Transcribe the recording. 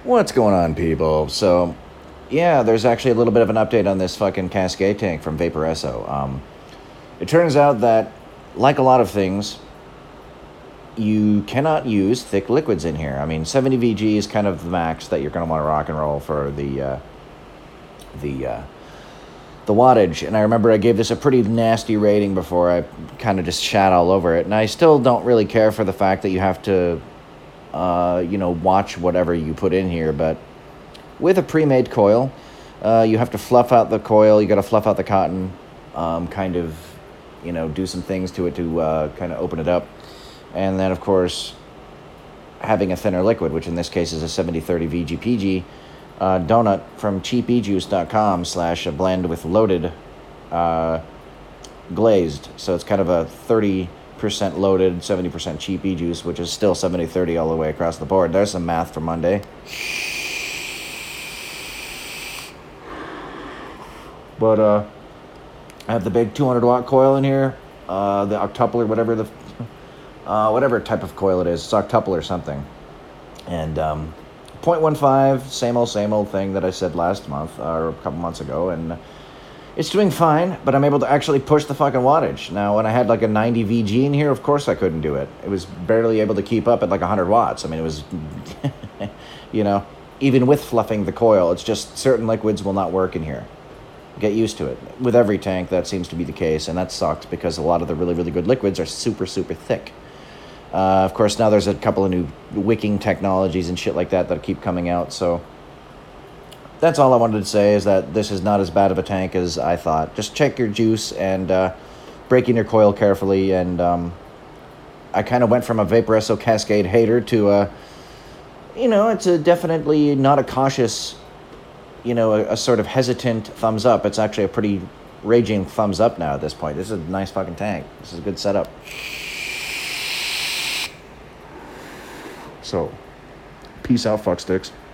What's going on, people? So, yeah, there's actually a little bit of an update on this fucking Cascade tank from Vaporesso. It turns out that, like a lot of things, you cannot use thick liquids in here. I mean, 70 VG is kind of the max that you're going to want to rock and roll for the wattage. And I remember I gave this a pretty nasty rating before I kind of just shat all over it. And I still don't really care for the fact that you have to watch whatever you put in here. But with a pre-made coil, you have to fluff out the coil. You got to fluff out the cotton, do some things to it to kind of open it up. And then, of course, having a thinner liquid, which in this case is a 70-30 VGPG donut from cheapejuice.com/a blend with loaded glazed. So it's kind of a 30% loaded, 70% cheap e-juice, which is still 70-30 all the way across the board. There's some math for Monday. But I have the big 200-watt coil in here, the octuple or whatever type of coil it is. It's octuple or something. And 0.15, same old thing that I said last month or a couple months ago, and it's doing fine, but I'm able to actually push the fucking wattage. Now, when I had like a 90 VG in here, of course I couldn't do it. It was barely able to keep up at like 100 watts. I mean, it was, even with fluffing the coil, it's just certain liquids will not work in here. Get used to it. With every tank, that seems to be the case, and that sucks because a lot of the really, really good liquids are super, super thick. Of course, now there's a couple of new wicking technologies and shit like that keep coming out, so that's all I wanted to say, is that this is not as bad of a tank as I thought. Just check your juice and break in your coil carefully, and I kind of went from a Vaporesso Cascade hater to it's definitely not a cautious, a sort of hesitant thumbs up. It's actually a pretty raging thumbs up now at this point. This is a nice fucking tank. This is a good setup. So, peace out, fucksticks.